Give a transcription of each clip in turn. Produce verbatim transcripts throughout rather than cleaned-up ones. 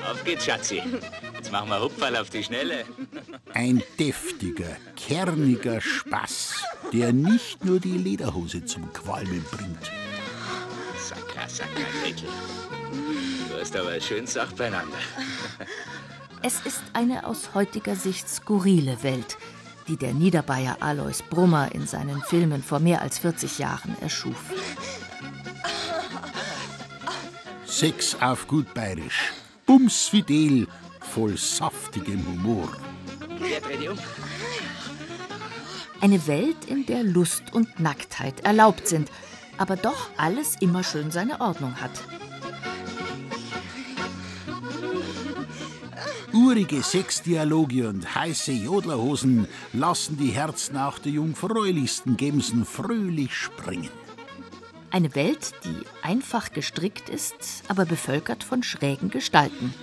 Auf geht's, Schatzi. Jetzt machen wir Hupferl auf die Schnelle. Ein deftiger, kerniger Spaß, der nicht nur die Lederhose zum Qualmen bringt. Sacker, Sacker, Gretel. Du hast aber schön Sacht beieinander. Es ist eine aus heutiger Sicht skurrile Welt, die der Niederbayer Alois Brummer in seinen Filmen vor mehr als vierzig Jahren erschuf. Sex auf gut bayerisch, bumsfidel, voll saftigem Humor. Ja, dreh dich um. Eine Welt, in der Lust und Nacktheit erlaubt sind, aber doch alles immer schön seine Ordnung hat. Urige Sexdialoge und heiße Jodlerhosen lassen die Herzen auch der jungfräulichsten Gemsen fröhlich springen. Eine Welt, die einfach gestrickt ist, aber bevölkert von schrägen Gestalten.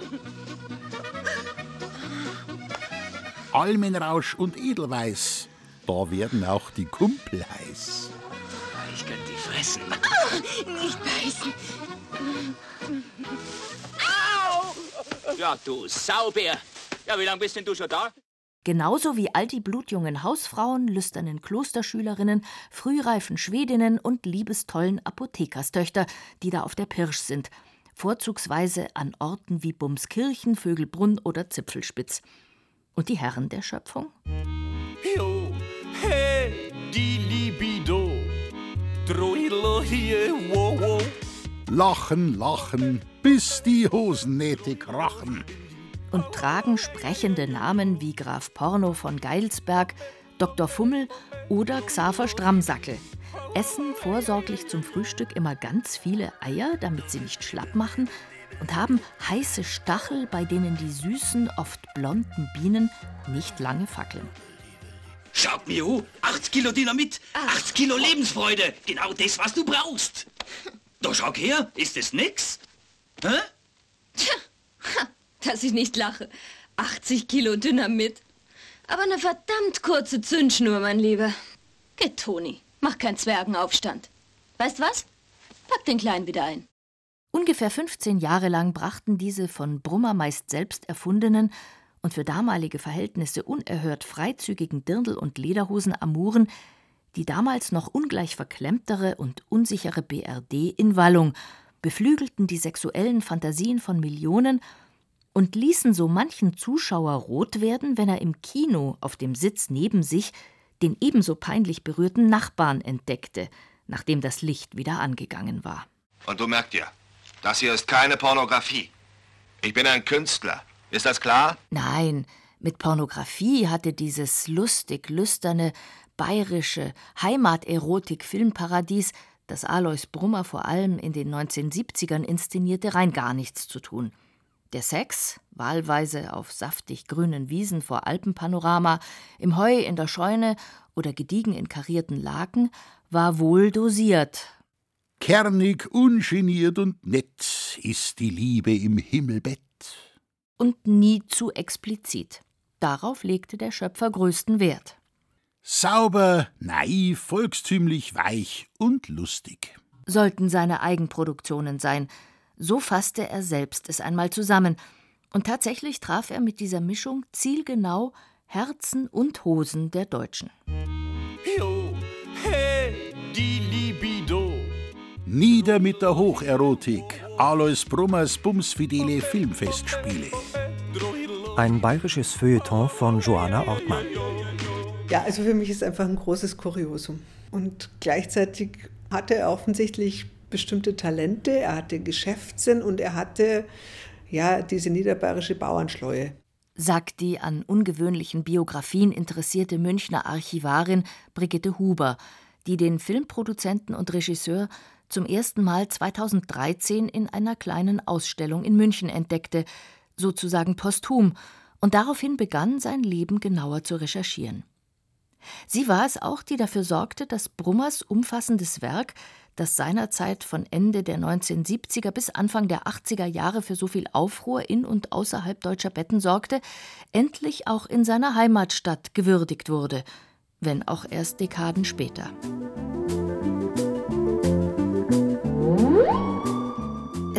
Almenrausch und Edelweiß, da werden auch die Kumpel heiß. Ich könnte die fressen. Nicht beißen. Ja, du Saubär. Ja, wie lange bist denn du schon da? Genauso wie all die blutjungen Hausfrauen, lüsternen Klosterschülerinnen, frühreifen Schwedinnen und liebestollen Apothekerstöchter, die da auf der Pirsch sind, vorzugsweise an Orten wie Bumskirchen, Vögelbrunn oder Zipfelspitz. Und die Herren der Schöpfung? Jo, hey, die Libido, Droidlo hier, wow, wow. Lachen, lachen, bis die Hosennähte krachen. Und tragen sprechende Namen wie Graf Porno von Geilsberg, Doktor Fummel oder Xaver Strammsackel. Essen vorsorglich zum Frühstück immer ganz viele Eier, damit sie nicht schlapp machen, und haben heiße Stachel, bei denen die süßen, oft blonden Bienen nicht lange fackeln. Schaut mir an, achtzig Kilo Dynamit, achtzig Kilo Lebensfreude, genau das, was du brauchst. Da schau her, ist das nix? Hä? Tja, dass ich nicht lache. achtzig Kilo Dynamit. Aber eine verdammt kurze Zündschnur, mein Lieber. Geht, Toni, mach keinen Zwergenaufstand. Weißt was? Pack den Kleinen wieder ein. Ungefähr fünfzehn Jahre lang brachten diese von Brummer meist selbst erfundenen und für damalige Verhältnisse unerhört freizügigen Dirndl- und Lederhosen-Amuren die damals noch ungleich verklemmtere und unsichere B R D in Wallung, beflügelten die sexuellen Fantasien von Millionen und ließen so manchen Zuschauer rot werden, wenn er im Kino auf dem Sitz neben sich den ebenso peinlich berührten Nachbarn entdeckte, nachdem das Licht wieder angegangen war. Und du merkst ja, das hier ist keine Pornografie. Ich bin ein Künstler. Ist das klar? Nein, mit Pornografie hatte dieses lustig-lüsterne, bayerische Heimaterotik-Filmparadies, das Alois Brummer vor allem in den neunzehnhundertsiebzigern inszenierte, rein gar nichts zu tun. Der Sex, wahlweise auf saftig grünen Wiesen vor Alpenpanorama, im Heu in der Scheune oder gediegen in karierten Laken, war wohl dosiert. Kernig, ungeniert und nett ist die Liebe im Himmelbett. Und nie zu explizit. Darauf legte der Schöpfer größten Wert. Sauber, naiv, volkstümlich, weich und lustig. Sollten seine Eigenproduktionen sein. So fasste er selbst es einmal zusammen. Und tatsächlich traf er mit dieser Mischung zielgenau Herzen und Hosen der Deutschen. Jo, hey, die Libido. Nieder mit der Hocherotik. Alois Brummers bumsfidele Filmfestspiele. Ein bayerisches Feuilleton von Joanna Ortmann. Ja, also für mich ist einfach ein großes Kuriosum. Und gleichzeitig hatte er offensichtlich bestimmte Talente, er hatte Geschäftssinn und er hatte ja diese niederbayerische Bauernschleue. Sagt die an ungewöhnlichen Biografien interessierte Münchner Archivarin Brigitte Huber, die den Filmproduzenten und Regisseur zum ersten Mal zweitausenddreizehn in einer kleinen Ausstellung in München entdeckte, sozusagen posthum, und daraufhin begann, sein Leben genauer zu recherchieren. Sie war es auch, die dafür sorgte, dass Brummers umfassendes Werk, das seinerzeit von Ende der neunzehnhundertsiebziger bis Anfang der achtziger Jahre für so viel Aufruhr in und außerhalb deutscher Betten sorgte, endlich auch in seiner Heimatstadt gewürdigt wurde, wenn auch erst Dekaden später.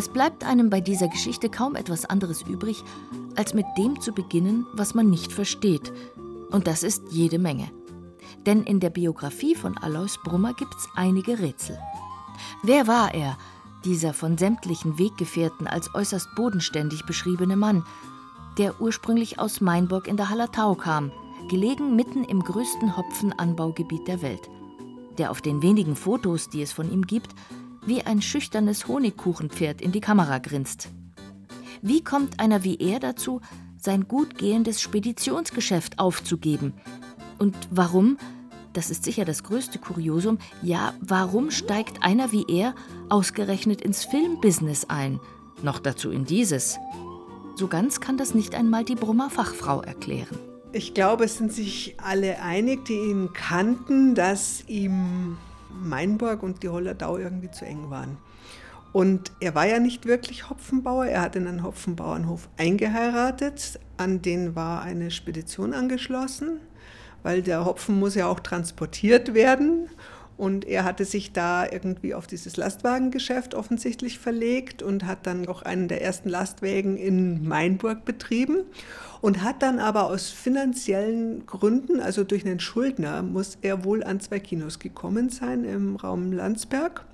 Es bleibt einem bei dieser Geschichte kaum etwas anderes übrig, als mit dem zu beginnen, was man nicht versteht. Und das ist jede Menge. Denn in der Biografie von Alois Brummer gibt's einige Rätsel. Wer war er, dieser von sämtlichen Weggefährten als äußerst bodenständig beschriebene Mann, der ursprünglich aus Mainburg in der Hallertau kam, gelegen mitten im größten Hopfenanbaugebiet der Welt, der auf den wenigen Fotos, die es von ihm gibt, wie ein schüchternes Honigkuchenpferd in die Kamera grinst. Wie kommt einer wie er dazu, sein gut gehendes Speditionsgeschäft aufzugeben? Und warum, das ist sicher das größte Kuriosum, ja, warum steigt einer wie er ausgerechnet ins Filmbusiness ein? Noch dazu in dieses. So ganz kann das nicht einmal die Brummer Fachfrau erklären. Ich glaube, es sind sich alle einig, die ihn kannten, dass ihm Mainburg und die Hallertau irgendwie zu eng waren. Und er war ja nicht wirklich Hopfenbauer, er hat in einen Hopfenbauernhof eingeheiratet, an den war eine Spedition angeschlossen, weil der Hopfen muss ja auch transportiert werden. Und er hatte sich da irgendwie auf dieses Lastwagengeschäft offensichtlich verlegt und hat dann auch einen der ersten Lastwagen in Mainburg betrieben und hat dann aber aus finanziellen Gründen, also durch einen Schuldner, muss er wohl an zwei Kinos gekommen sein im Raum Landsberg.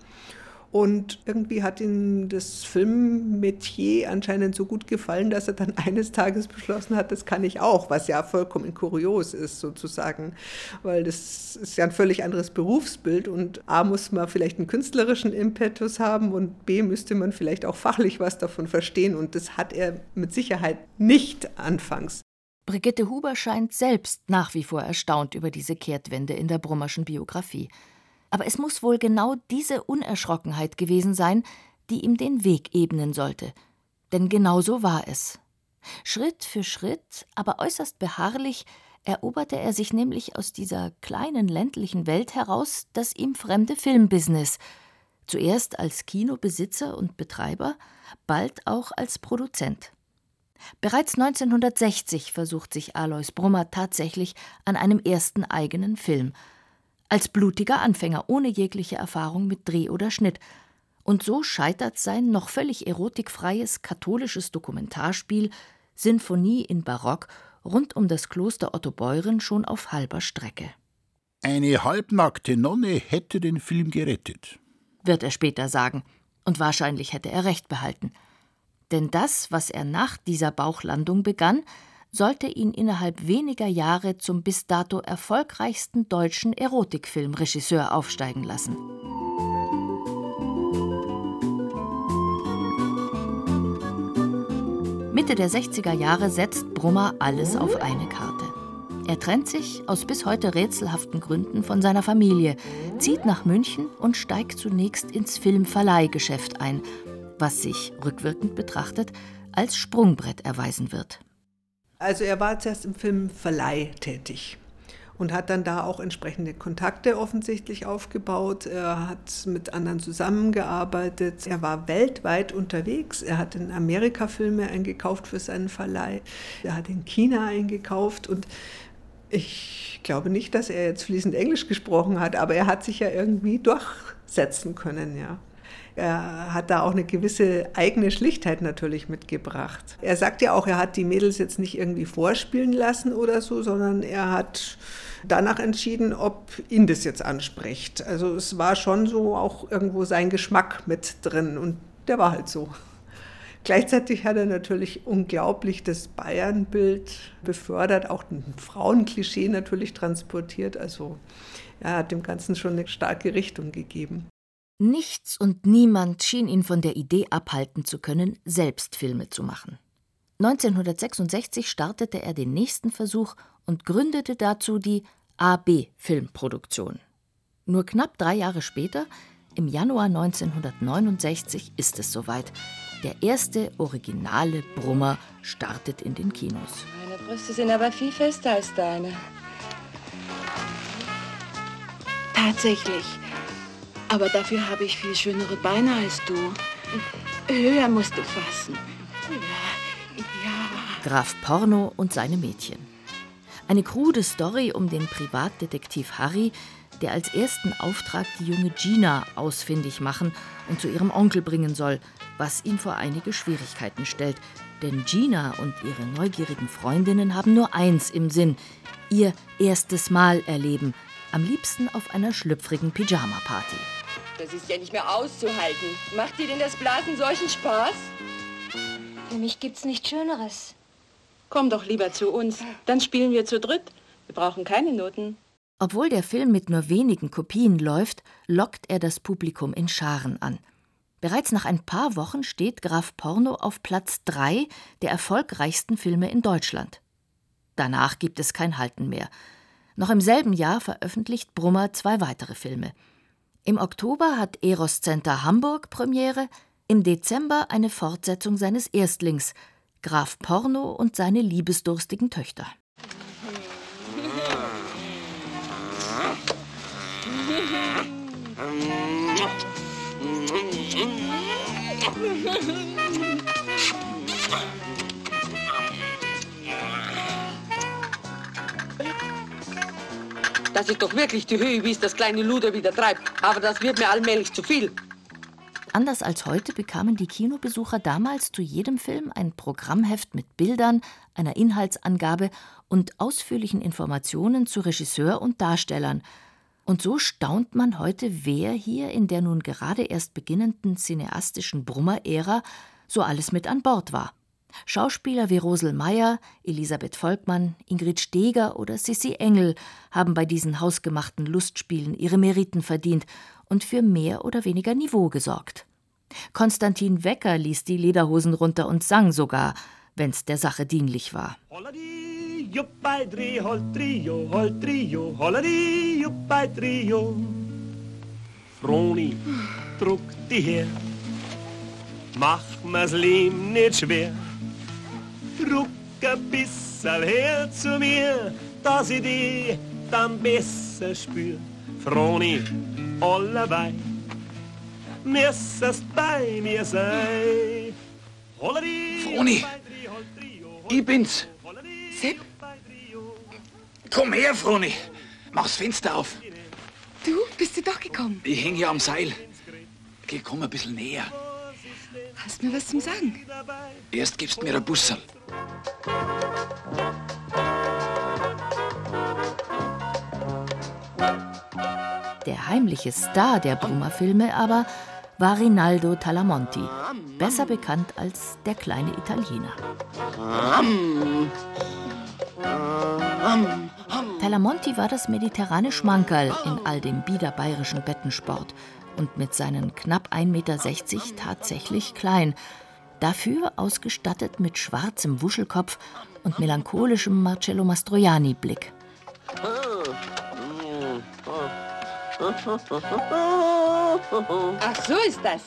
Und irgendwie hat ihm das Filmmetier anscheinend so gut gefallen, dass er dann eines Tages beschlossen hat, das kann ich auch, was ja vollkommen kurios ist sozusagen, weil das ist ja ein völlig anderes Berufsbild und A, muss man vielleicht einen künstlerischen Impetus haben und B, müsste man vielleicht auch fachlich was davon verstehen und das hat er mit Sicherheit nicht anfangs. Brigitte Huber scheint selbst nach wie vor erstaunt über diese Kehrtwende in der Brummerschen Biografie. Aber es muss wohl genau diese Unerschrockenheit gewesen sein, die ihm den Weg ebnen sollte. Denn genau so war es. Schritt für Schritt, aber äußerst beharrlich, eroberte er sich nämlich aus dieser kleinen ländlichen Welt heraus das ihm fremde Filmbusiness. Zuerst als Kinobesitzer und Betreiber, bald auch als Produzent. Bereits neunzehnhundertsechzig versucht sich Alois Brummer tatsächlich an einem ersten eigenen Film. Als blutiger Anfänger, ohne jegliche Erfahrung mit Dreh oder Schnitt. Und so scheitert sein noch völlig erotikfreies katholisches Dokumentarspiel Sinfonie in Barock rund um das Kloster Ottobeuren schon auf halber Strecke. Eine halbnackte Nonne hätte den Film gerettet, wird er später sagen. Und wahrscheinlich hätte er recht behalten. Denn das, was er nach dieser Bauchlandung begann, sollte ihn innerhalb weniger Jahre zum bis dato erfolgreichsten deutschen Erotikfilmregisseur aufsteigen lassen. Mitte der sechziger Jahre setzt Brummer alles auf eine Karte. Er trennt sich aus bis heute rätselhaften Gründen von seiner Familie, zieht nach München und steigt zunächst ins Filmverleihgeschäft ein, was sich, rückwirkend betrachtet, als Sprungbrett erweisen wird. Also er war zuerst im Filmverleih tätig und hat dann da auch entsprechende Kontakte offensichtlich aufgebaut. Er hat mit anderen zusammengearbeitet. Er war weltweit unterwegs. Er hat in Amerika Filme eingekauft für seinen Verleih. Er hat in China eingekauft und ich glaube nicht, dass er jetzt fließend Englisch gesprochen hat, aber er hat sich ja irgendwie durchsetzen können, ja. Er hat da auch eine gewisse eigene Schlichtheit natürlich mitgebracht. Er sagt ja auch, er hat die Mädels jetzt nicht irgendwie vorspielen lassen oder so, sondern er hat danach entschieden, ob ihn das jetzt anspricht. Also es war schon so auch irgendwo sein Geschmack mit drin und der war halt so. Gleichzeitig hat er natürlich unglaublich das Bayernbild befördert, auch ein Frauenklischee natürlich transportiert. Also er hat dem Ganzen schon eine starke Richtung gegeben. Nichts und niemand schien ihn von der Idee abhalten zu können, selbst Filme zu machen. neunzehnhundertsechsundsechzig startete er den nächsten Versuch und gründete dazu die A B Filmproduktion. Nur knapp drei Jahre später, im Januar neunzehnhundertneunundsechzig, ist es soweit. Der erste originale Brummer startet in den Kinos. Meine Brüste sind aber viel fester als deine. Tatsächlich. Aber dafür habe ich viel schönere Beine als du. Höher musst du fassen. Ja, ja. Graf Porno und seine Mädchen. Eine krude Story um den Privatdetektiv Harry, der als ersten Auftrag die junge Gina ausfindig machen und zu ihrem Onkel bringen soll, was ihn vor einige Schwierigkeiten stellt. Denn Gina und ihre neugierigen Freundinnen haben nur eins im Sinn: ihr erstes Mal erleben, am liebsten auf einer schlüpfrigen Pyjama-Party. Das ist ja nicht mehr auszuhalten. Macht dir denn das Blasen solchen Spaß? Für mich gibt's nichts Schöneres. Komm doch lieber zu uns, dann spielen wir zu dritt. Wir brauchen keine Noten. Obwohl der Film mit nur wenigen Kopien läuft, lockt er das Publikum in Scharen an. Bereits nach ein paar Wochen steht Graf Porno auf Platz drei der erfolgreichsten Filme in Deutschland. Danach gibt es kein Halten mehr. Noch im selben Jahr veröffentlicht Brummer zwei weitere Filme. Im Oktober hat Eros Center Hamburg Premiere, im Dezember eine Fortsetzung seines Erstlings, Graf Porno und seine liebesdurstigen Töchter. Das ist doch wirklich die Höhe, wie es das kleine Luder wieder treibt. Aber das wird mir allmählich zu viel. Anders als heute bekamen die Kinobesucher damals zu jedem Film ein Programmheft mit Bildern, einer Inhaltsangabe und ausführlichen Informationen zu Regisseur und Darstellern. Und so staunt man heute, wer hier in der nun gerade erst beginnenden cineastischen Brummer-Ära so alles mit an Bord war. Schauspieler wie Rosel Meyer, Elisabeth Volkmann, Ingrid Steeger oder Sissi Engel haben bei diesen hausgemachten Lustspielen ihre Meriten verdient und für mehr oder weniger Niveau gesorgt. Konstantin Wecker ließ die Lederhosen runter und sang sogar, wenn's der Sache dienlich war. Holladi, juppei, dri, hol, trio, hol, trio, holladi, juppei, trio. Froni, druck die her, mach mir's Leben nicht schwer. Druck ein bisschen her zu mir, dass ich die dann besser spür. Froni, allebei, müsstest bei mir sein. Froni, ich bin's. Sepp? Komm her, Froni. Mach's Fenster auf. Du, bist du doch gekommen? Ich häng hier am Seil. Geh, komm ein bisschen näher. Hast mir was zum Sagen? Erst gibst mir ein Busserl. Der heimliche Star der Brummer-Filme aber war Rinaldo Talamonti, besser bekannt als der kleine Italiener. Talamonti war das mediterrane Schmankerl in all dem biederbayerischen Bettensport und mit seinen knapp ein Meter sechzig tatsächlich klein, dafür ausgestattet mit schwarzem Wuschelkopf und melancholischem Marcello Mastroianni-Blick. Ach, so ist das.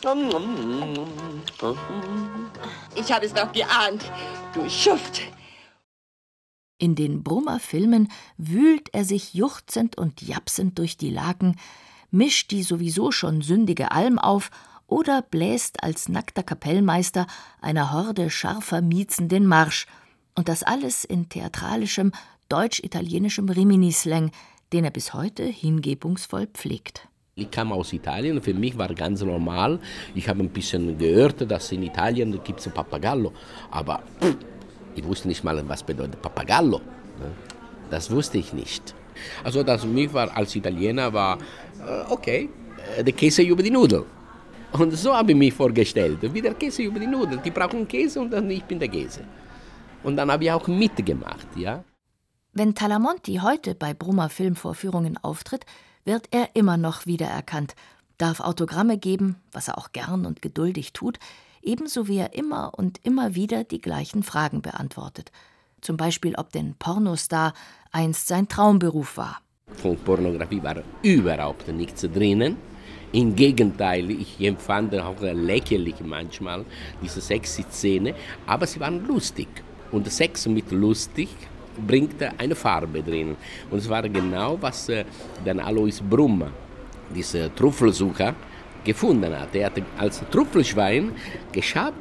Ich habe es doch geahnt, du Schuft. In den Brummer-Filmen wühlt er sich juchzend und japsend durch die Laken, mischt die sowieso schon sündige Alm auf oder bläst als nackter Kapellmeister einer Horde scharfer Miezen den Marsch. Und das alles in theatralischem, deutsch-italienischem Rimini-Slang, den er bis heute hingebungsvoll pflegt. Ich kam aus Italien, für mich war ganz normal. Ich habe ein bisschen gehört, dass in Italien gibt es ein Pappagallo, aber ich wusste nicht mal, was bedeutet Pappagallo. Das wusste ich nicht. Also das für mich war als Italiener war, okay, der Käse über die Nudeln. Und so habe ich mich vorgestellt, wie der Käse über die Nudeln. Die brauchen Käse und dann ich bin der Käse. Und dann habe ich auch mitgemacht, ja. Wenn Talamonti heute bei Brummer Filmvorführungen auftritt, wird er immer noch wiedererkannt, darf Autogramme geben, was er auch gern und geduldig tut, ebenso wie er immer und immer wieder die gleichen Fragen beantwortet. Zum Beispiel, ob denn Pornostar einst sein Traumberuf war. Von Pornografie war überhaupt nichts drinnen. Im Gegenteil, ich empfand auch lächerlich manchmal diese sexy Szene, aber sie waren lustig. Und Sex mit lustig bringt eine Farbe drin. Und es war genau, was äh, dann Alois Brummer, dieser Trüffelsucher, gefunden hat. Er hat als Trüffelschwein geschabt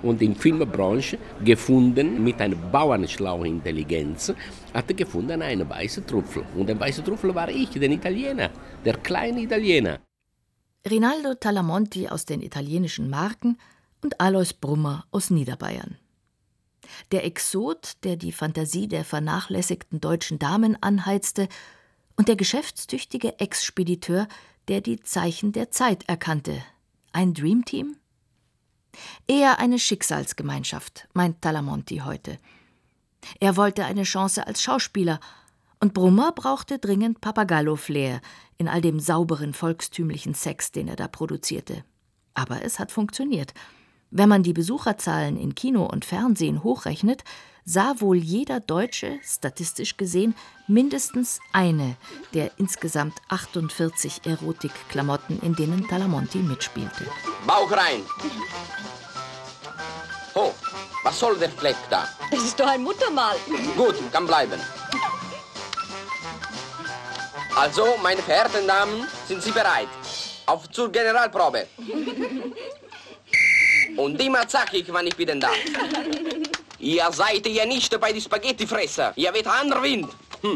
Und in der Filmbranche gefunden, mit einer bauernschlauen Intelligenz, hat er gefunden einen weißen Trüffel. Und der weiße Trüffel war ich, der Italiener, der kleine Italiener. Rinaldo Talamonti aus den italienischen Marken und Alois Brummer aus Niederbayern. Der Exot, der die Fantasie der vernachlässigten deutschen Damen anheizte, und der geschäftstüchtige Ex-Spediteur, der die Zeichen der Zeit erkannte. Ein Dreamteam? Eher eine Schicksalsgemeinschaft, meint Talamonti heute. Er wollte eine Chance als Schauspieler, und Brummer brauchte dringend Pappagallo-Flair in all dem sauberen, volkstümlichen Sex, den er da produzierte. Aber es hat funktioniert. Wenn man die Besucherzahlen in Kino und Fernsehen hochrechnet, sah wohl jeder Deutsche, statistisch gesehen, mindestens eine der insgesamt achtundvierzig Erotikklamotten, in denen Talamonti mitspielte. Bauch rein! Oh, was soll der Fleck da? Das ist doch ein Muttermal. Gut, kann bleiben. Also, meine verehrten Damen, sind Sie bereit? Auf zur Generalprobe. Und immer zackig, wann ich bin da. Ihr seid ja nicht bei die Spaghettifresser. Ihr weht anderer Wind. Hm.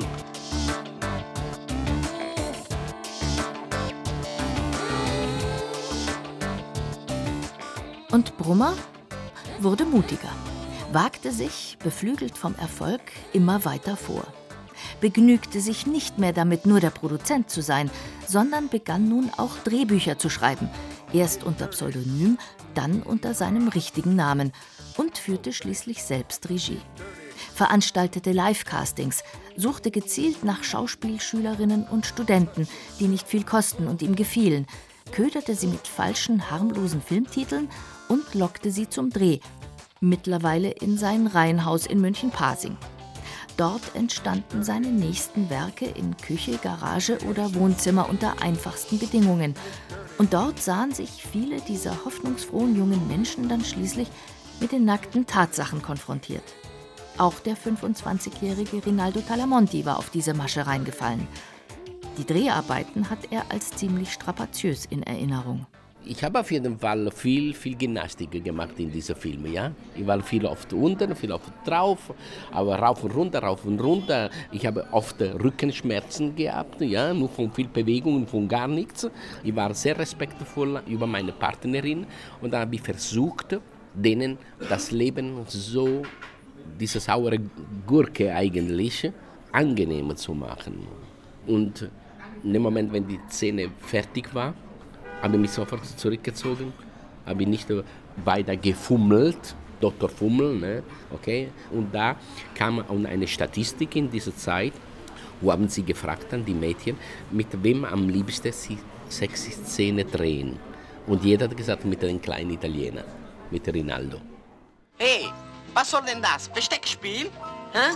Und Brummer wurde mutiger, wagte sich, beflügelt vom Erfolg, immer weiter vor. Begnügte sich nicht mehr damit, nur der Produzent zu sein, sondern begann nun auch Drehbücher zu schreiben. Erst unter Pseudonym, dann unter seinem richtigen Namen und führte schließlich selbst Regie. Veranstaltete Live-Castings, suchte gezielt nach Schauspielschülerinnen und Studenten, die nicht viel kosten und ihm gefielen, köderte sie mit falschen, harmlosen Filmtiteln und lockte sie zum Dreh, mittlerweile in sein Reihenhaus in München-Pasing. Dort entstanden seine nächsten Werke in Küche, Garage oder Wohnzimmer unter einfachsten Bedingungen. Und dort sahen sich viele dieser hoffnungsfrohen jungen Menschen dann schließlich mit den nackten Tatsachen konfrontiert. Auch der fünfundzwanzigjährige Rinaldo Talamonti war auf diese Masche reingefallen. Die Dreharbeiten hat er als ziemlich strapaziös in Erinnerung. Ich habe auf jeden Fall viel, viel Gymnastik gemacht in diesen Filmen, ja. Ich war viel oft unten, viel oft drauf, aber rauf und runter, rauf und runter. Ich habe oft Rückenschmerzen gehabt, ja, nur von viel Bewegung und von gar nichts. Ich war sehr respektvoll über meine Partnerin und da habe ich versucht, denen das Leben so, diese saure Gurke eigentlich, angenehmer zu machen. Und in dem Moment, wenn die Szene fertig war, habe ich mich sofort zurückgezogen, habe ich nicht weiter gefummelt, Doktor Fummel, ne? Okay. Und da kam eine Statistik in dieser Zeit, wo haben sie gefragt an die Mädchen, mit wem am liebsten sie sexy Szene drehen. Und jeder hat gesagt, mit einem kleinen Italiener, mit Rinaldo. Hey, was soll denn das? Besteckspiel? Hä?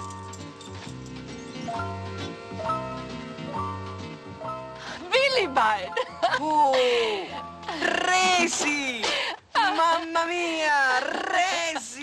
Willibald! Oh, Resi! Mamma mia, Resi!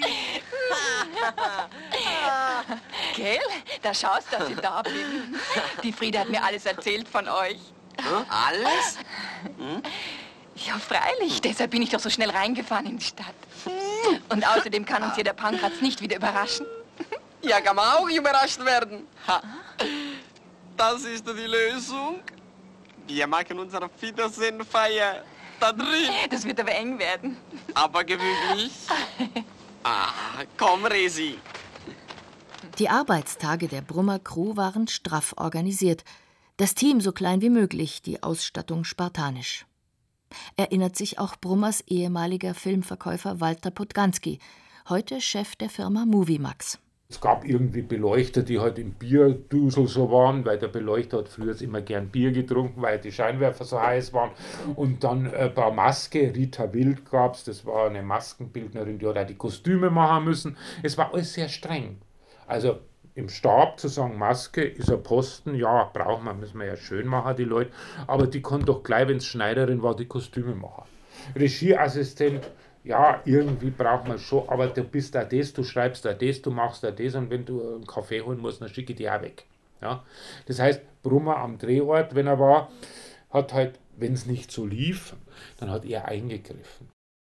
Gell? Da schaust, dass ich da bin. Die Frieda hat mir alles erzählt von euch. Hm? Alles? Hm? Ja, freilich. Deshalb bin ich doch so schnell reingefahren in die Stadt. Und außerdem kann uns hier der Pankratz nicht wieder überraschen. Ja, kann man auch überrascht werden. Ha. Das ist die Lösung. Wir machen unsere Wiedersehenfeier da drin. Das wird aber eng werden. Aber gemütlich. Ah, komm, Resi. Die Arbeitstage der Brummer Crew waren straff organisiert. Das Team so klein wie möglich, die Ausstattung spartanisch. Erinnert sich auch Brummers ehemaliger Filmverkäufer Walter Podganski, heute Chef der Firma Moviemax. Es gab irgendwie Beleuchter, die halt im Bierdusel so waren, weil der Beleuchter hat früher immer gern Bier getrunken, weil die Scheinwerfer so heiß waren. Und dann ein paar Maske, Rita Wild gab es, das war eine Maskenbildnerin, die hat auch die Kostüme machen müssen. Es war alles sehr streng. Also im Stab zu sagen, Maske ist ein Posten, ja, braucht man, müssen wir ja schön machen, die Leute. Aber die konnten doch gleich, wenn es Schneiderin war, die Kostüme machen. Regieassistent, ja, irgendwie braucht man schon, aber du bist da das, du schreibst da das, du machst da das und wenn du einen Kaffee holen musst, dann schicke ich dich auch weg. Ja? Das heißt, Brummer am Drehort, wenn er war, hat halt, wenn es nicht so lief, dann hat er eingegriffen.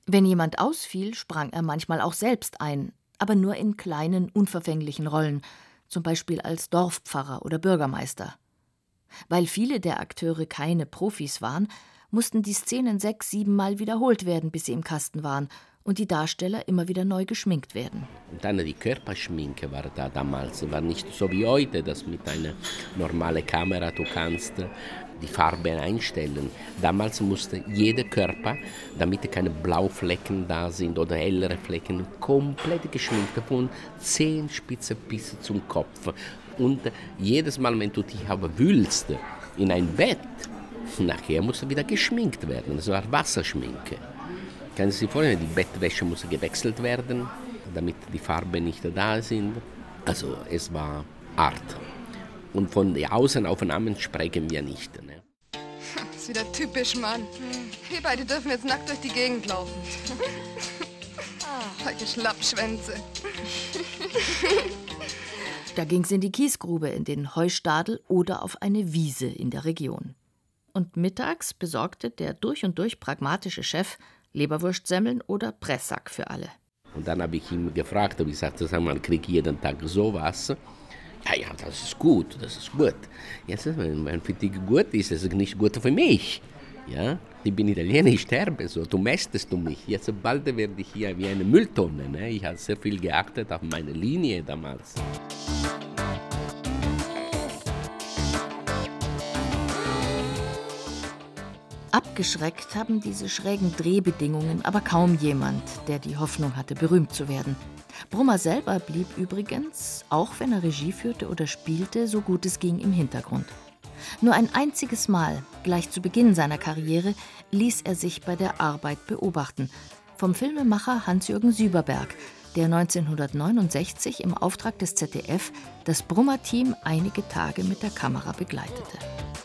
Wenn jemand ausfiel, sprang er manchmal auch selbst ein, aber nur in kleinen, unverfänglichen Rollen, zum Beispiel als Dorfpfarrer oder Bürgermeister. Weil viele der Akteure keine Profis waren, mussten die Szenen sechs, siebenmal wiederholt werden, bis sie im Kasten waren und die Darsteller immer wieder neu geschminkt werden. Und dann die Körperschminke war da damals, war nicht so wie heute, dass mit einer normalen Kamera du kannst die Farbe einstellen. Damals musste jeder Körper, damit keine Blauflecken da sind oder hellere Flecken, komplett geschminkt, von Zehenspitze bis zum Kopf. Und jedes Mal, wenn du dich aber wühlst in ein Bett, nachher musste wieder geschminkt werden. Das war Wasserschminke. Können Sie sich vorstellen, die Bettwäsche musste gewechselt werden, damit die Farben nicht da sind. Also es war Art. Und von den Außenaufnahmen sprechen wir nicht. Ne? Das ist wieder typisch, Mann. Wir beide dürfen jetzt nackt durch die Gegend laufen. Ah, solche Schlappschwänze. Da ging's in die Kiesgrube, in den Heustadel oder auf eine Wiese in der Region. Und mittags besorgte der durch und durch pragmatische Chef Leberwurstsemmeln oder Pressack für alle. Und dann habe ich ihn gefragt, habe ich gesagt, sag mal, kriege ich jeden Tag sowas? Ja, ja, das ist gut, das ist gut. Jetzt, wenn man für dich gut ist, ist es nicht gut für mich. Ja, ich bin Italiener, ich sterbe so, du mästest du mich. Jetzt bald werde ich hier wie eine Mülltonne. Ne? Ich habe sehr viel geachtet auf meine Linie damals. Abgeschreckt haben diese schrägen Drehbedingungen aber kaum jemand, der die Hoffnung hatte, berühmt zu werden. Brummer selber blieb übrigens, auch wenn er Regie führte oder spielte, so gut es ging im Hintergrund. Nur ein einziges Mal, gleich zu Beginn seiner Karriere, ließ er sich bei der Arbeit beobachten. Vom Filmemacher Hans-Jürgen Syberberg, der neunzehnhundertneunundsechzig im Auftrag des Z D F das Brummer-Team einige Tage mit der Kamera begleitete.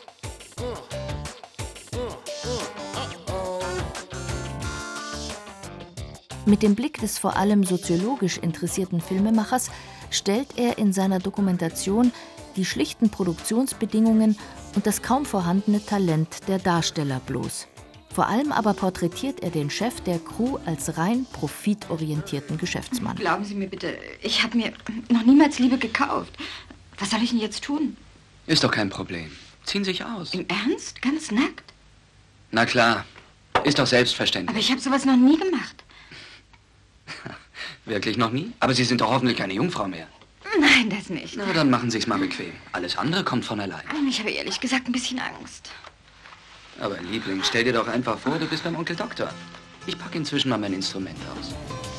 Mit dem Blick des vor allem soziologisch interessierten Filmemachers stellt er in seiner Dokumentation die schlichten Produktionsbedingungen und das kaum vorhandene Talent der Darsteller bloß. Vor allem aber porträtiert er den Chef der Crew als rein profitorientierten Geschäftsmann. Glauben Sie mir bitte, ich habe mir noch niemals Liebe gekauft. Was soll ich denn jetzt tun? Ist doch kein Problem. Ziehen sich aus. Im Ernst? Ganz nackt? Na klar, ist doch selbstverständlich. Aber ich habe sowas noch nie gemacht. Wirklich noch nie? Aber Sie sind doch hoffentlich keine Jungfrau mehr. Nein, das nicht. Na, dann machen Sie es mal bequem. Alles andere kommt von allein. Ich habe ehrlich gesagt ein bisschen Angst. Aber Liebling, stell dir doch einfach vor, du bist beim Onkel Doktor. Ich packe inzwischen mal mein Instrument aus.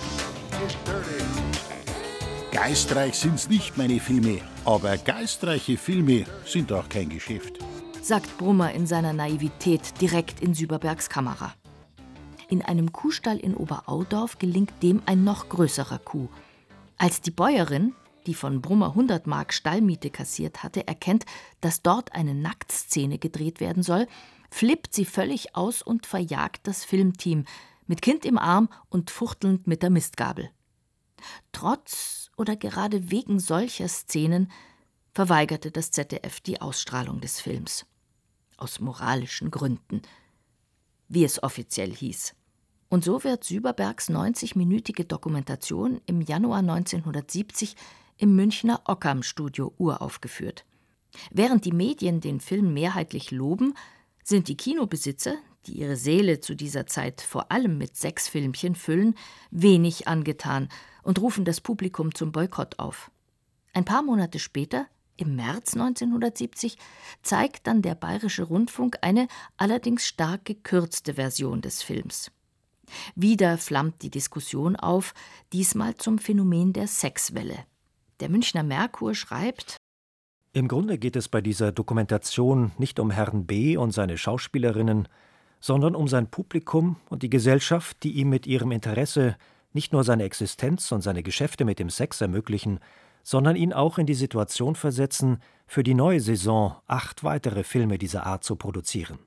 Geistreich sind's nicht, meine Filme, aber geistreiche Filme sind auch kein Geschäft, sagt Brummer in seiner Naivität direkt in Syberbergs Kamera. In einem Kuhstall in Oberaudorf gelingt dem ein noch größerer Coup. Als die Bäuerin, die von Brummer hundert Mark Stallmiete kassiert hatte, erkennt, dass dort eine Nacktszene gedreht werden soll, flippt sie völlig aus und verjagt das Filmteam, mit Kind im Arm und fuchtelnd mit der Mistgabel. Trotz oder gerade wegen solcher Szenen verweigerte das Z D F die Ausstrahlung des Films. Aus moralischen Gründen, wie es offiziell hieß. Und so wird Syberbergs neunzigminütige Dokumentation im Januar neunzehnhundertsiebzig im Münchner Ockam-Studio uraufgeführt. Während die Medien den Film mehrheitlich loben, sind die Kinobesitzer, die ihre Säle zu dieser Zeit vor allem mit Sexfilmchen füllen, wenig angetan und rufen das Publikum zum Boykott auf. Ein paar Monate später, im März neunzehnhundertsiebzig, zeigt dann der Bayerische Rundfunk eine allerdings stark gekürzte Version des Films. Wieder flammt die Diskussion auf, diesmal zum Phänomen der Sexwelle. Der Münchner Merkur schreibt: Im Grunde geht es bei dieser Dokumentation nicht um Herrn B. und seine Schauspielerinnen, sondern um sein Publikum und die Gesellschaft, die ihm mit ihrem Interesse nicht nur seine Existenz und seine Geschäfte mit dem Sex ermöglichen, sondern ihn auch in die Situation versetzen, für die neue Saison acht weitere Filme dieser Art zu produzieren.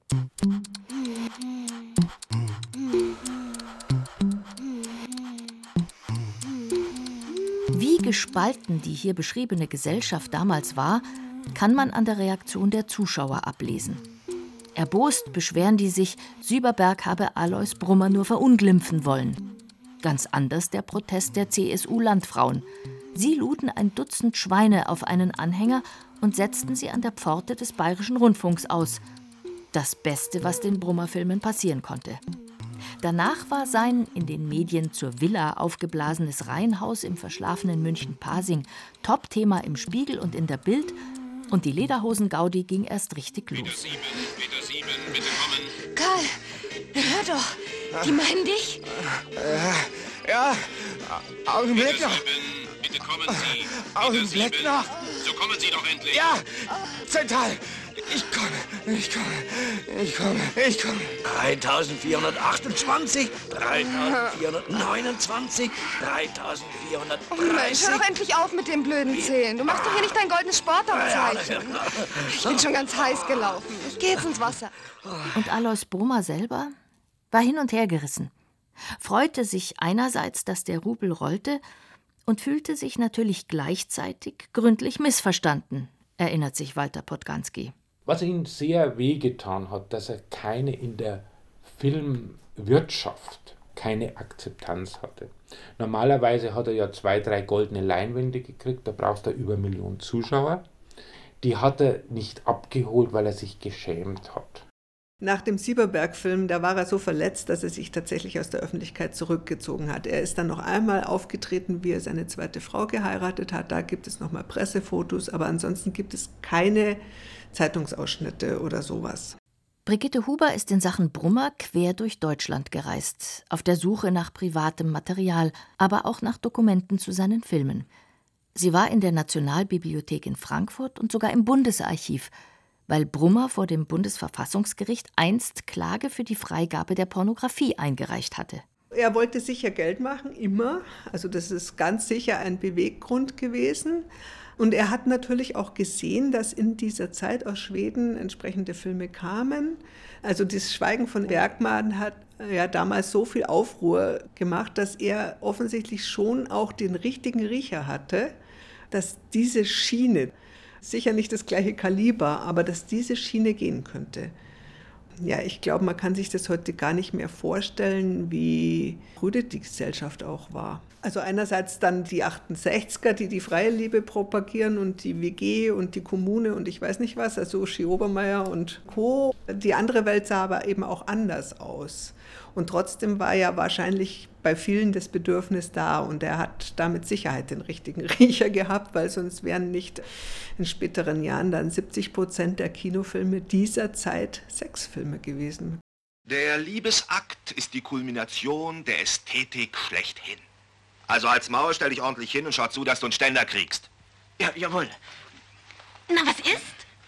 Wie gespalten die hier beschriebene Gesellschaft damals war, kann man an der Reaktion der Zuschauer ablesen. Erbost beschweren die sich, Syberberg habe Alois Brummer nur verunglimpfen wollen. Ganz anders der Protest der C S U-Landfrauen. Sie luden ein Dutzend Schweine auf einen Anhänger und setzten sie an der Pforte des Bayerischen Rundfunks aus. Das Beste, was den Brummer-Filmen passieren konnte. Danach war sein in den Medien zur Villa aufgeblasenes Reihenhaus im verschlafenen München-Pasing Top-Thema im Spiegel und in der Bild, und die Lederhosen-Gaudi ging erst richtig los. Karl, hör doch, die meinen dich? Äh, ja, Augenblick noch. Bitte kommen Sie. Augenblick noch. So kommen Sie doch endlich. Ja, zentral. Ich komme, ich komme, ich komme, ich komme. dreitausendvierhundertachtundzwanzig, dreitausendvierhundertneunundzwanzig, dreitausendvierhundertdreißig. Oh Mensch, hör doch endlich auf mit dem blöden Zählen. Du machst doch hier nicht dein goldenes Sportabzeichen. Ich bin schon ganz heiß gelaufen. Ich gehe jetzt ins Wasser. Und Alois Brummer selber war hin und her gerissen. Freute sich einerseits, dass der Rubel rollte, und fühlte sich natürlich gleichzeitig gründlich missverstanden, erinnert sich Walter Podganski. Was ihm sehr wehgetan hat, dass er keine in der Filmwirtschaft keine Akzeptanz hatte. Normalerweise hat er ja zwei, drei goldene Leinwände gekriegt, da brauchst du über eine Million Zuschauer. Die hat er nicht abgeholt, weil er sich geschämt hat. Nach dem Syberberg-Film, da war er so verletzt, dass er sich tatsächlich aus der Öffentlichkeit zurückgezogen hat. Er ist dann noch einmal aufgetreten, wie er seine zweite Frau geheiratet hat. Da gibt es nochmal Pressefotos, aber ansonsten gibt es keine Zeitungsausschnitte oder sowas. Brigitte Huber ist in Sachen Brummer quer durch Deutschland gereist, auf der Suche nach privatem Material, aber auch nach Dokumenten zu seinen Filmen. Sie war in der Nationalbibliothek in Frankfurt und sogar im Bundesarchiv, weil Brummer vor dem Bundesverfassungsgericht einst Klage für die Freigabe der Pornografie eingereicht hatte. Er wollte sicher Geld machen, immer. Also das ist ganz sicher ein Beweggrund gewesen. Und er hat natürlich auch gesehen, dass in dieser Zeit aus Schweden entsprechende Filme kamen. Also das Schweigen von Bergman hat ja damals so viel Aufruhr gemacht, dass er offensichtlich schon auch den richtigen Riecher hatte, dass diese Schiene, sicher nicht das gleiche Kaliber, aber dass diese Schiene gehen könnte. Ja, ich glaube, man kann sich das heute gar nicht mehr vorstellen, wie prüde die Gesellschaft auch war. Also einerseits dann die achtundsechziger, die die freie Liebe propagieren und die W G und die Kommune und ich weiß nicht was, also Uschi Obermeier und Co. Die andere Welt sah aber eben auch anders aus. Und trotzdem war ja wahrscheinlich bei vielen das Bedürfnis da und er hat da mit Sicherheit den richtigen Riecher gehabt, weil sonst wären nicht in späteren Jahren dann siebzig Prozent der Kinofilme dieser Zeit Sexfilme gewesen. Der Liebesakt ist die Kulmination der Ästhetik schlechthin. Also als Mauer stell dich ordentlich hin und schau zu, dass du einen Ständer kriegst. Ja, jawohl. Na, was ist?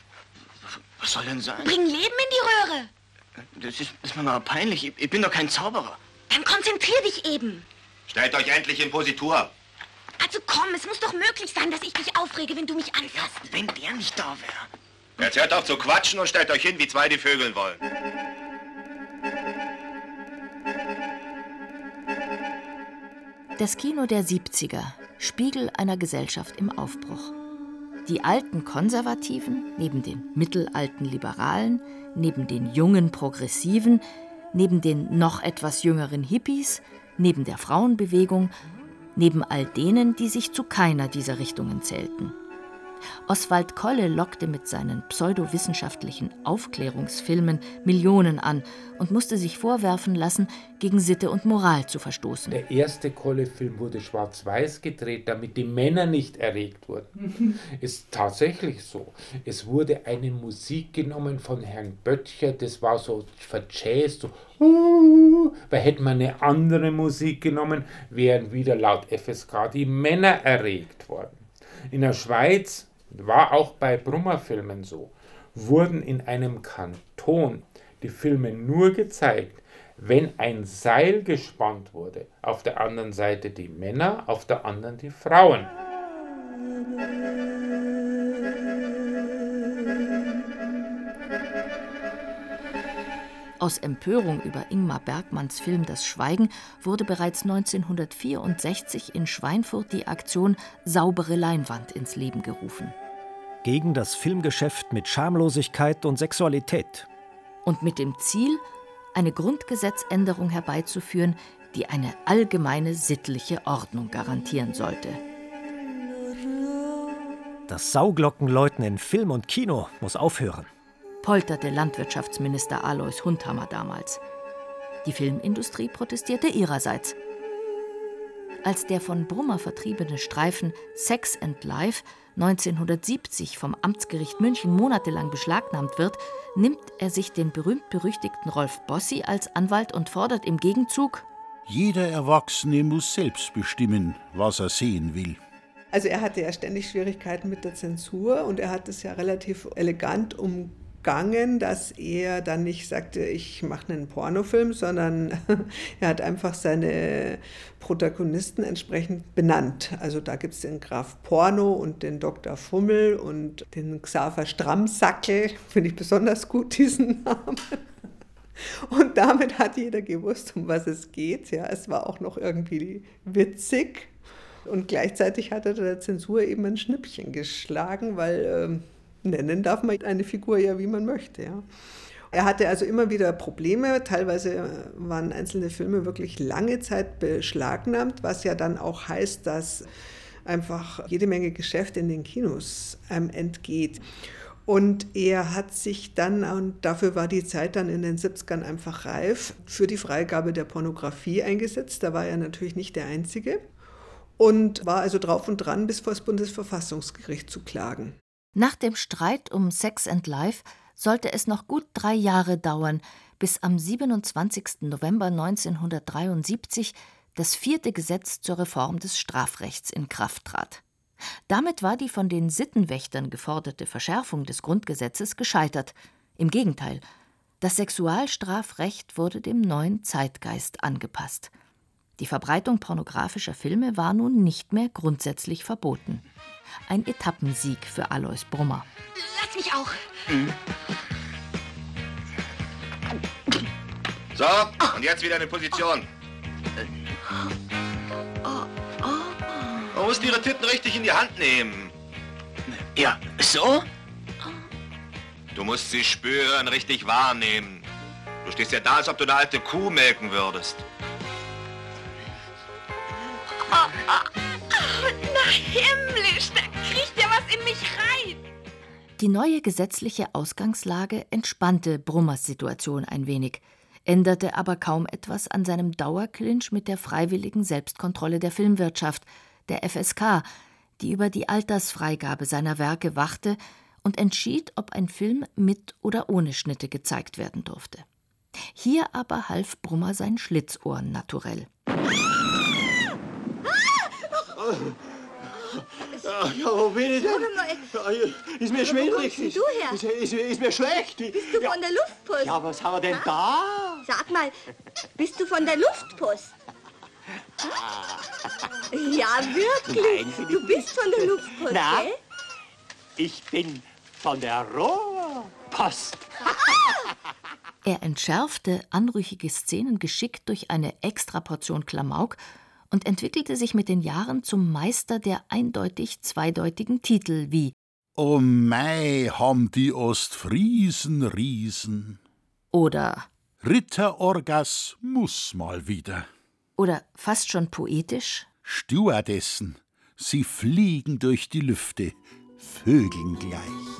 Was soll denn sein? Bring Leben in die Röhre. Das ist, ist mir mal peinlich. Ich, ich bin doch kein Zauberer. Dann konzentrier dich eben. Stellt euch endlich in Positur. Also komm, es muss doch möglich sein, dass ich mich aufrege, wenn du mich anfasst. Ja, wenn der nicht da wäre. Jetzt hört auf zu quatschen und stellt euch hin, wie zwei die Vögeln wollen. Das Kino der siebziger, Spiegel einer Gesellschaft im Aufbruch. Die alten Konservativen, neben den mittelalten Liberalen, neben den jungen Progressiven, neben den noch etwas jüngeren Hippies, neben der Frauenbewegung, neben all denen, die sich zu keiner dieser Richtungen zählten. Oswald Kolle lockte mit seinen pseudowissenschaftlichen Aufklärungsfilmen Millionen an und musste sich vorwerfen lassen, gegen Sitte und Moral zu verstoßen. Der erste Kolle-Film wurde schwarz-weiß gedreht, damit die Männer nicht erregt wurden. Ist tatsächlich so. Es wurde eine Musik genommen von Herrn Böttcher, das war so verjazzt, so uh, weil hätte man eine andere Musik genommen, wären wieder laut F S K die Männer erregt worden. In der Schweiz, war auch bei Brummer-Filmen so, wurden in einem Kanton die Filme nur gezeigt, wenn ein Seil gespannt wurde. Auf der anderen Seite die Männer, auf der anderen die Frauen. Aus Empörung über Ingmar Bergmanns Film Das Schweigen wurde bereits neunzehnhundertvierundsechzig in Schweinfurt die Aktion Saubere Leinwand ins Leben gerufen. Gegen das Filmgeschäft mit Schamlosigkeit und Sexualität. Und mit dem Ziel, eine Grundgesetzänderung herbeizuführen, die eine allgemeine sittliche Ordnung garantieren sollte. Das Sauglockenläuten in Film und Kino muss aufhören, polterte Landwirtschaftsminister Alois Hundhammer damals. Die Filmindustrie protestierte ihrerseits. Als der von Brummer vertriebene Streifen Sex and Life neunzehnhundertsiebzig vom Amtsgericht München monatelang beschlagnahmt wird, nimmt er sich den berühmt-berüchtigten Rolf Bossi als Anwalt und fordert im Gegenzug: Jeder Erwachsene muss selbst bestimmen, was er sehen will. Also er hatte ja ständig Schwierigkeiten mit der Zensur und er hat es ja relativ elegant umgangen, dass er dann nicht sagte, ich mache einen Pornofilm, sondern er hat einfach seine Protagonisten entsprechend benannt. Also da gibt es den Graf Porno und den Doktor Fummel und den Xaver Strammsackel, finde ich besonders gut, diesen Namen. Und damit hat jeder gewusst, um was es geht. Ja, es war auch noch irgendwie witzig. Und gleichzeitig hat er der Zensur eben ein Schnippchen geschlagen, weil ähm, nennen darf man eine Figur ja, wie man möchte. Ja. Er hatte also immer wieder Probleme. Teilweise waren einzelne Filme wirklich lange Zeit beschlagnahmt, was ja dann auch heißt, dass einfach jede Menge Geschäft in den Kinos ähm, entgeht. Und er hat sich dann, und dafür war die Zeit dann in den siebzigern einfach reif, für die Freigabe der Pornografie eingesetzt. Da war er natürlich nicht der Einzige. Und war also drauf und dran, bis vor das Bundesverfassungsgericht zu klagen. Nach dem Streit um Sex and Life sollte es noch gut drei Jahre dauern, bis am siebenundzwanzigsten November neunzehnhundertdreiundsiebzig das vierte Gesetz zur Reform des Strafrechts in Kraft trat. Damit war die von den Sittenwächtern geforderte Verschärfung des Grundgesetzes gescheitert. Im Gegenteil, das Sexualstrafrecht wurde dem neuen Zeitgeist angepasst. Die Verbreitung pornografischer Filme war nun nicht mehr grundsätzlich verboten. Ein Etappensieg für Alois Brummer. Lass mich auch. Mhm. So, und jetzt wieder in Position. Man muss ihre Titten richtig in die Hand nehmen. Ja, so? Du musst sie spüren, richtig wahrnehmen. Du stehst ja da, als ob du eine alte Kuh melken würdest. Oh, oh, oh, na himmlisch, da kriecht ja was in mich rein. Die neue gesetzliche Ausgangslage entspannte Brummers Situation ein wenig, änderte aber kaum etwas an seinem Dauerclinch mit der freiwilligen Selbstkontrolle der Filmwirtschaft, der F S K, die über die Altersfreigabe seiner Werke wachte und entschied, ob ein Film mit oder ohne Schnitte gezeigt werden durfte. Hier aber half Brummer sein Schlitzohren naturell. Ja, ja, wo bin ich denn? Ja, ist mir schwindelig. Wo kommst du her? Ist, ist, ist mir schlecht. Bist du ja. von der Luftpost? Ja, was haben wir denn da? Sag mal, bist du von der Luftpost? Ja, wirklich. Nein, du bist von der Luftpost, Na, gell? ich bin von der Rohrpost. Er entschärfte anrüchige Szenen geschickt durch eine Extraportion Klamauk und entwickelte sich mit den Jahren zum Meister der eindeutig zweideutigen Titel wie Oh mei, haben die Ostfriesen Riesen. Oder Ritter Orgas muss mal wieder. Oder fast schon poetisch Stewardessen, sie fliegen durch die Lüfte, Vögeln gleich.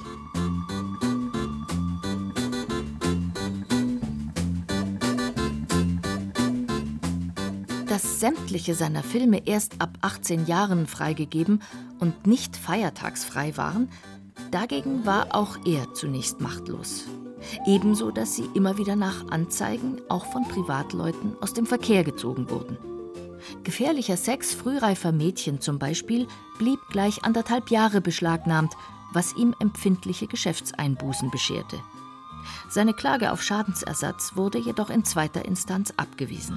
Dass sämtliche seiner Filme erst ab achtzehn Jahren freigegeben und nicht feiertagsfrei waren, dagegen war auch er zunächst machtlos. Ebenso, dass sie immer wieder nach Anzeigen auch von Privatleuten aus dem Verkehr gezogen wurden. Gefährlicher Sex frühreifer Mädchen zum Beispiel blieb gleich anderthalb Jahre beschlagnahmt, was ihm empfindliche Geschäftseinbußen bescherte. Seine Klage auf Schadensersatz wurde jedoch in zweiter Instanz abgewiesen.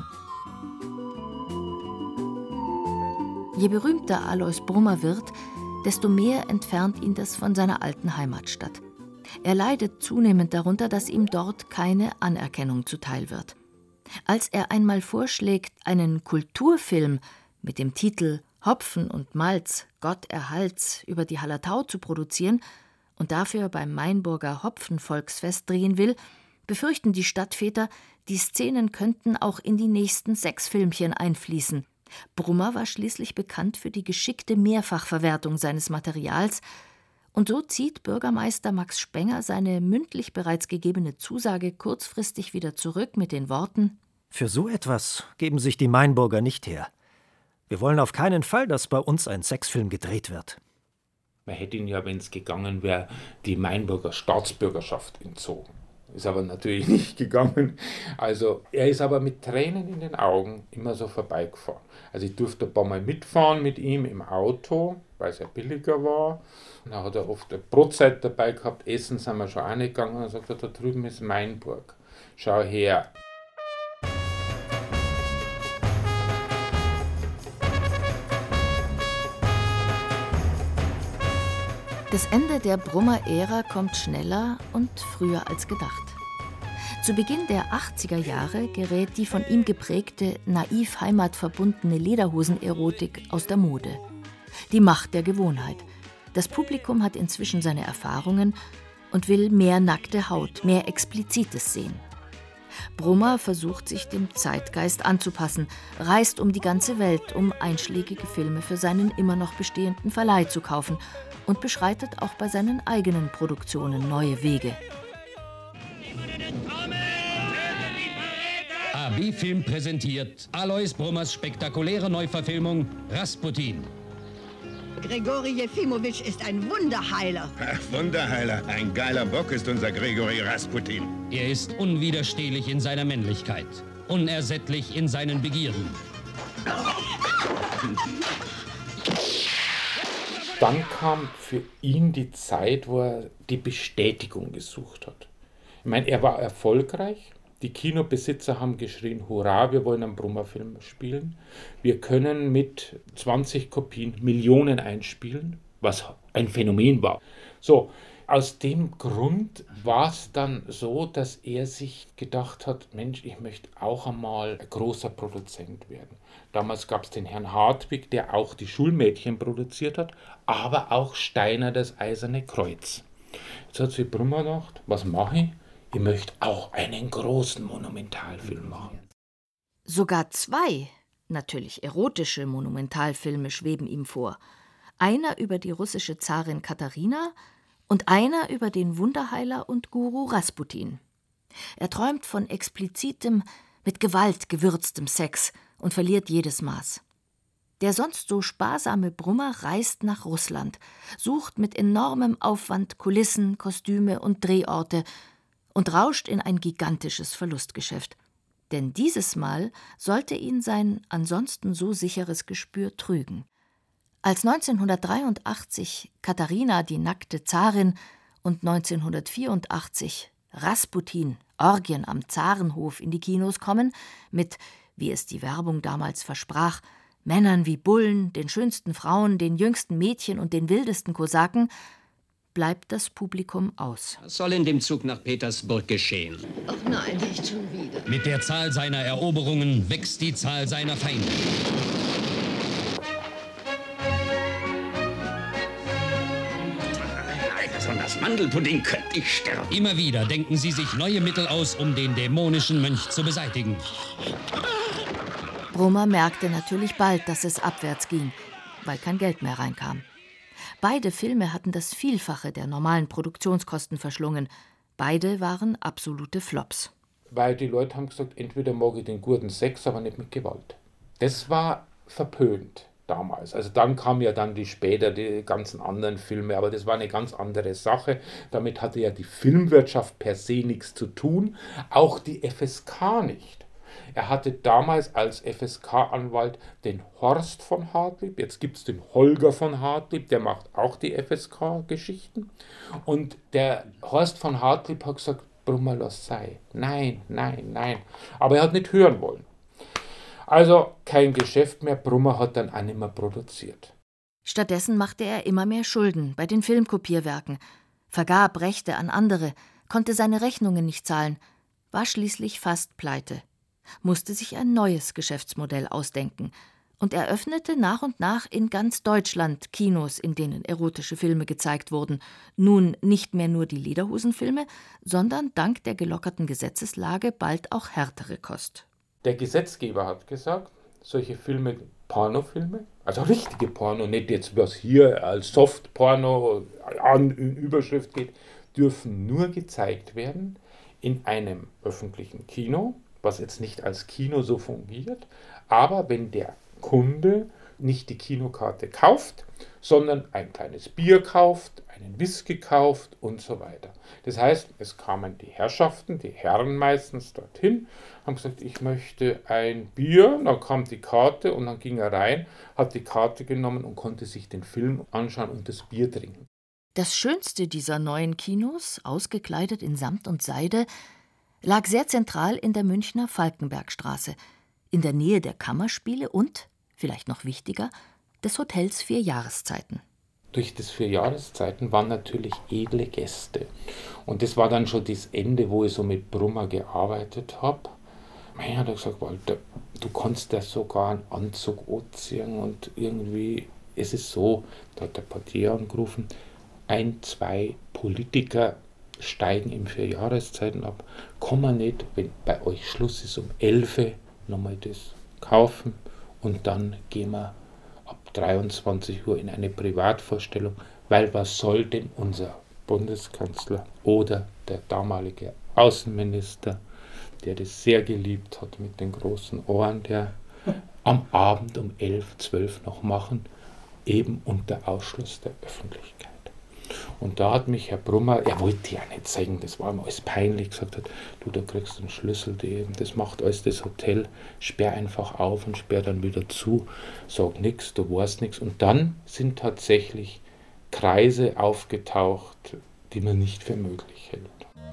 Je berühmter Alois Brummer wird, desto mehr entfernt ihn das von seiner alten Heimatstadt. Er leidet zunehmend darunter, dass ihm dort keine Anerkennung zuteil wird. Als er einmal vorschlägt, einen Kulturfilm mit dem Titel »Hopfen und Malz, Gott erhalt's« über die Hallertau zu produzieren und dafür beim Mainburger Hopfenvolksfest drehen will, befürchten die Stadtväter, die Szenen könnten auch in die nächsten sechs Filmchen einfließen. Brummer war schließlich bekannt für die geschickte Mehrfachverwertung seines Materials, und so zieht Bürgermeister Max Spenger seine mündlich bereits gegebene Zusage kurzfristig wieder zurück mit den Worten: Für so etwas geben sich die Mainburger nicht her. Wir wollen auf keinen Fall, dass bei uns ein Sexfilm gedreht wird. Man hätte ihn ja, wenn es gegangen wäre, die Mainburger Staatsbürgerschaft entzogen. Ist aber natürlich nicht gegangen. Also er ist aber mit Tränen in den Augen immer so vorbeigefahren. Also ich durfte ein paar Mal mitfahren mit ihm im Auto, weil es ja billiger war. Und da hat er oft eine Brotzeit dabei gehabt. Essen sind wir schon auch nicht gegangen. Und er sagt, da drüben ist Mainburg. Schau her. Das Ende der Brummer-Ära kommt schneller und früher als gedacht. Zu Beginn der achtziger Jahre gerät die von ihm geprägte, naiv heimatverbundene Lederhosen-Erotik aus der Mode. Die Macht der Gewohnheit. Das Publikum hat inzwischen seine Erfahrungen und will mehr nackte Haut, mehr Explizites sehen. Brummer versucht sich dem Zeitgeist anzupassen, reist um die ganze Welt, um einschlägige Filme für seinen immer noch bestehenden Verleih zu kaufen und beschreitet auch bei seinen eigenen Produktionen neue Wege. A B-Film präsentiert Alois Brummers spektakuläre Neuverfilmung Rasputin. Grigori Jefimowitsch ist ein Wunderheiler. Ach, Wunderheiler. Ein geiler Bock ist unser Grigori Rasputin. Er ist unwiderstehlich in seiner Männlichkeit, unersättlich in seinen Begierden. Dann kam für ihn die Zeit, wo er die Bestätigung gesucht hat. Ich meine, er war erfolgreich. Die Kinobesitzer haben geschrien, hurra, wir wollen einen Brummer-Film spielen. Wir können mit zwanzig Kopien Millionen einspielen, was ein Phänomen war. So, aus dem Grund war es dann so, dass er sich gedacht hat, Mensch, ich möchte auch einmal ein großer Produzent werden. Damals gab es den Herrn Hartwig, der auch die Schulmädchen produziert hat, aber auch Steiner das Eiserne Kreuz. Jetzt hat sich Brummer gedacht, was mache ich? Ich möchte auch einen großen Monumentalfilm machen. Sogar zwei, natürlich erotische Monumentalfilme schweben ihm vor. Einer über die russische Zarin Katharina und einer über den Wunderheiler und Guru Rasputin. Er träumt von explizitem, mit Gewalt gewürztem Sex und verliert jedes Maß. Der sonst so sparsame Brummer reist nach Russland, sucht mit enormem Aufwand Kulissen, Kostüme und Drehorte und rauscht in ein gigantisches Verlustgeschäft. Denn dieses Mal sollte ihn sein ansonsten so sicheres Gespür trügen. Als neunzehnhundertdreiundachtzig Katharina, die nackte Zarin, und neunzehnhundertvierundachtzig Rasputin, Orgien am Zarenhof, in die Kinos kommen, mit, wie es die Werbung damals versprach, Männern wie Bullen, den schönsten Frauen, den jüngsten Mädchen und den wildesten Kosaken, bleibt das Publikum aus. Was soll in dem Zug nach Petersburg geschehen? Ach nein, nicht schon wieder. Mit der Zahl seiner Eroberungen wächst die Zahl seiner Feinde. Von das Mandelpudding könnte ich sterben. Immer wieder denken sie sich neue Mittel aus, um den dämonischen Mönch zu beseitigen. Brummer merkte natürlich bald, dass es abwärts ging, weil kein Geld mehr reinkam. Beide Filme hatten das Vielfache der normalen Produktionskosten verschlungen. Beide waren absolute Flops. Weil die Leute haben gesagt, entweder mag ich den guten Sex, aber nicht mit Gewalt. Das war verpönt damals. Also dann kamen ja dann die später die ganzen anderen Filme, aber das war eine ganz andere Sache. Damit hatte ja die Filmwirtschaft per se nichts zu tun, auch die F S K nicht. Er hatte damals als F S K-Anwalt den Horst von Hartlieb, jetzt gibt es den Holger von Hartlieb, der macht auch die F S K-Geschichten. Und der Horst von Hartlieb hat gesagt, Brummer, lass sei. Nein, nein, nein. Aber er hat nicht hören wollen. Also kein Geschäft mehr, Brummer hat dann auch nicht mehr produziert. Stattdessen machte er immer mehr Schulden bei den Filmkopierwerken, vergab Rechte an andere, konnte seine Rechnungen nicht zahlen, war schließlich fast pleite, musste sich ein neues Geschäftsmodell ausdenken und eröffnete nach und nach in ganz Deutschland Kinos, in denen erotische Filme gezeigt wurden. Nun nicht mehr nur die Lederhosenfilme, sondern dank der gelockerten Gesetzeslage bald auch härtere Kost. Der Gesetzgeber hat gesagt, solche Filme, Pornofilme, also richtige Porno, nicht jetzt was hier als Softporno an in Überschrift geht, dürfen nur gezeigt werden in einem öffentlichen Kino, was jetzt nicht als Kino so fungiert, aber wenn der Kunde nicht die Kinokarte kauft, sondern ein kleines Bier kauft, einen Whisky kauft und so weiter. Das heißt, es kamen die Herrschaften, die Herren meistens dorthin, haben gesagt, ich möchte ein Bier, dann kam die Karte und dann ging er rein, hat die Karte genommen und konnte sich den Film anschauen und das Bier trinken. Das Schönste dieser neuen Kinos, ausgekleidet in Samt und Seide, lag sehr zentral in der Münchner Falkenbergstraße, in der Nähe der Kammerspiele und, vielleicht noch wichtiger, des Hotels Vier Jahreszeiten. Durch das Vier Jahreszeiten waren natürlich edle Gäste. Und das war dann schon das Ende, wo ich so mit Brummer gearbeitet habe. Ich habe gesagt, Walter, du kannst ja sogar einen Anzug anziehen und irgendwie, es ist so, da hat der Portier angerufen, ein, zwei Politiker steigen im Vier Jahreszeiten ab. Kann man nicht, wenn bei euch Schluss ist, um elf nochmal das kaufen und dann gehen wir ab dreiundzwanzig Uhr in eine Privatvorstellung, weil was soll denn unser Bundeskanzler oder der damalige Außenminister, der das sehr geliebt hat mit den großen Ohren, der am Abend um elf, zwölf noch machen, eben unter Ausschluss der Öffentlichkeit. Und da hat mich Herr Brummer, er wollte ja nicht sagen, das war ihm alles peinlich, gesagt hat, du, da kriegst du einen Schlüssel, die, das macht alles das Hotel, sperr einfach auf und sperr dann wieder zu, sag nichts, du weißt nichts. Und dann sind tatsächlich Kreise aufgetaucht, die man nicht für möglich hält.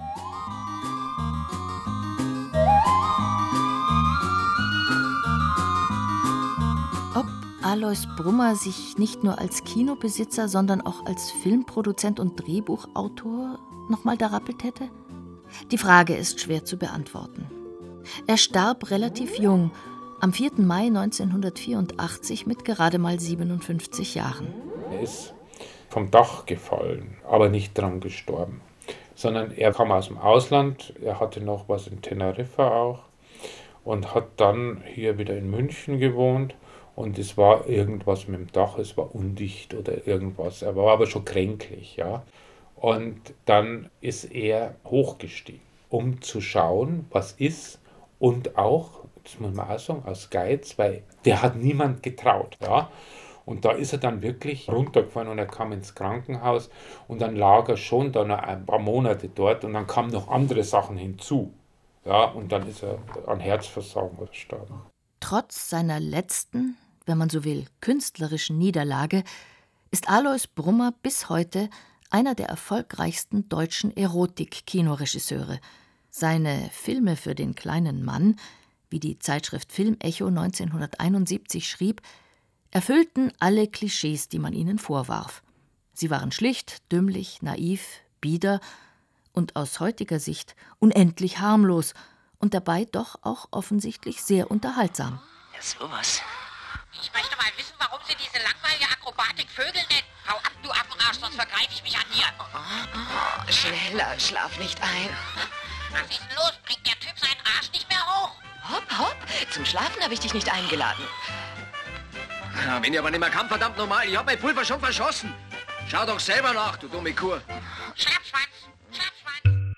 Alois Brummer sich nicht nur als Kinobesitzer, sondern auch als Filmproduzent und Drehbuchautor noch mal darappelt hätte? Die Frage ist schwer zu beantworten. Er starb relativ jung, am vierten Mai neunzehnhundertvierundachtzig mit gerade mal siebenundfünfzig Jahren. Er ist vom Dach gefallen, aber nicht dran gestorben, sondern er kam aus dem Ausland, er hatte noch was in Teneriffa auch und hat dann hier wieder in München gewohnt. Und es war irgendwas mit dem Dach, es war undicht oder irgendwas. Er war aber schon kränklich, ja. Und dann ist er hochgestiegen, um zu schauen, was ist. Und auch, das muss man auch sagen, aus Geiz, weil der hat niemand getraut, ja. Und da ist er dann wirklich runtergefallen und er kam ins Krankenhaus. Und dann lag er schon da noch ein paar Monate dort und dann kamen noch andere Sachen hinzu. Ja, und dann ist er an Herzversagen gestorben. Trotz seiner letzten, wenn man so will, künstlerischen Niederlage, ist Alois Brummer bis heute einer der erfolgreichsten deutschen Erotik-Kinoregisseure. Seine Filme für den kleinen Mann, wie die Zeitschrift Filmecho neunzehnhunderteinundsiebzig schrieb, erfüllten alle Klischees, die man ihnen vorwarf. Sie waren schlicht, dümmlich, naiv, bieder und aus heutiger Sicht unendlich harmlos und dabei doch auch offensichtlich sehr unterhaltsam. Ja, sowas. Ich möchte mal wissen, warum Sie diese langweilige Akrobatik Vögel nennen. Hau ab, du Affenarsch, sonst vergreife ich mich an dir. Oh, schneller, schlaf nicht ein. Was ist denn los? Bringt der Typ seinen Arsch nicht mehr hoch? Hopp, hopp, zum Schlafen habe ich dich nicht eingeladen. Ja, wenn ich aber nicht mehr kann, verdammt normal. Ich habe mein Pulver schon verschossen. Schau doch selber nach, du dumme Kur. Schlappschwanz, Schlappschwanz.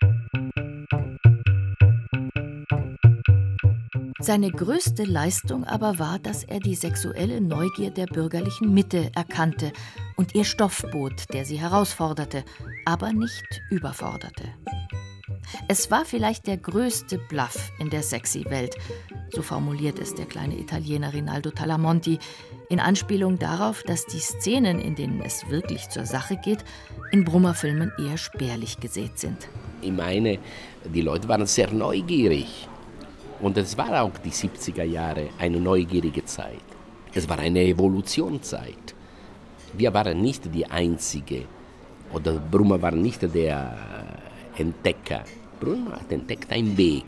Seine größte Leistung aber war, dass er die sexuelle Neugier der bürgerlichen Mitte erkannte und ihr Stoff bot, der sie herausforderte, aber nicht überforderte. Es war vielleicht der größte Bluff in der Sexy-Welt, so formuliert es der kleine Italiener Rinaldo Talamonti, in Anspielung darauf, dass die Szenen, in denen es wirklich zur Sache geht, in Brummer-Filmen eher spärlich gesät sind. Ich meine, die Leute waren sehr neugierig. Und es war auch die siebziger Jahre eine neugierige Zeit. Es war eine Evolutionszeit. Wir waren nicht die Einzige, oder Brummer war nicht der Entdecker. Brummer hat entdeckt einen Weg.